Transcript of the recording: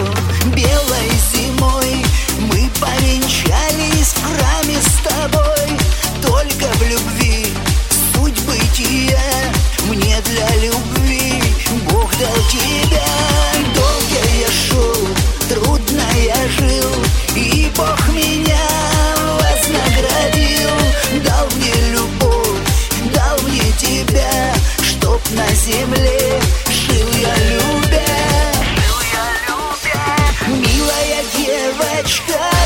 белой зимой мы повенчались в храме с тобой. Только в любви суть бытия, мне для любви Бог дал тебя. Долго я шел, трудно я жил, и Бог меня вознаградил. Дал мне любовь, дал мне тебя, чтоб на земле жил я любя. Милая девочка,